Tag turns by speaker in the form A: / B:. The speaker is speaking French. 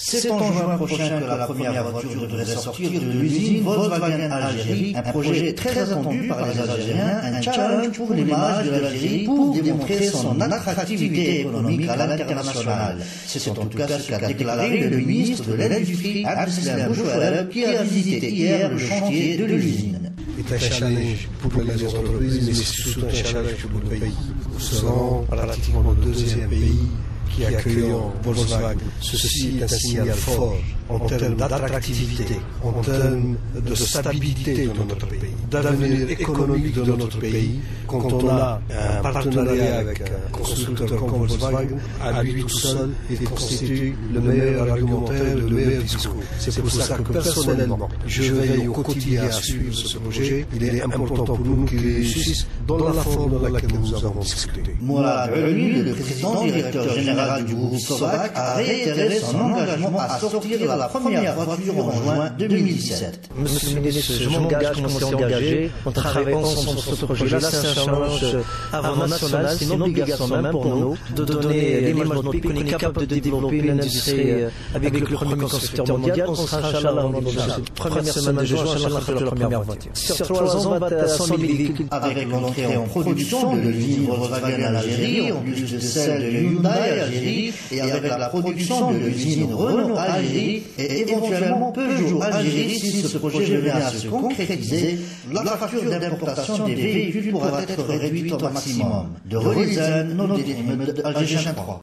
A: C'est en juin prochain que la première voiture devrait sortir de l'usine Volkswagen Algérie, un projet très attendu par les Algériens, un challenge pour l'image de l'Algérie pour démontrer son attractivité économique à l'international. C'est en tout cas ce qu'a déclaré le ministre de l'Industrie, Abdeslam Bouchouareb, qui a visité hier le chantier de l'usine.
B: C'est un challenge pour les entreprises, mais c'est surtout un challenge pour le pays. Nous serons pratiquement le deuxième pays qui accueillons Volkswagen. Ceci est un signal fort en termes d'attractivité, en termes de stabilité de notre pays, d'avenir économique de notre pays. Quand on a un partenariat avec un constructeur comme Volkswagen, à lui tout seul, il constitue le meilleur argumentaire, le meilleur discours. C'est pour ça que personnellement, je veille au quotidien à suivre ce projet. Il est important pour nous qu'il réussisse dans la forme dans laquelle nous avons discuté.
A: Mourad Ulmi, le président directeur général du groupe Sovac, a réitéré son engagement à sortir la première voiture en juin 2017.
C: Monsieur le ministre, je m'engage, comme on s'est engagé, on travaille ensemble sur ce projet-là. C'est un challenge avant national, c'est une obligation même pour nous de donner l'image de notre pays qu'on est capable de développer une industrie avec le premier constructeur mondial. On sera, Inch'Allah, dans la première semaine de juin, Inch'Allah, la première voiture. Sur 3 ans, on va être à 100 000 véhicules.
A: Avec l'entrée en production de l'usine Volkswagen Algérie, en plus de celle de Hyundai Algérie, et avec la production de l'usine Renault Algérie, et éventuellement Peugeot Algérie, si ce projet venait à se concrétiser, la facture d'importation des véhicules pourra être réduite au maximum. De Relizane, Algérien 3.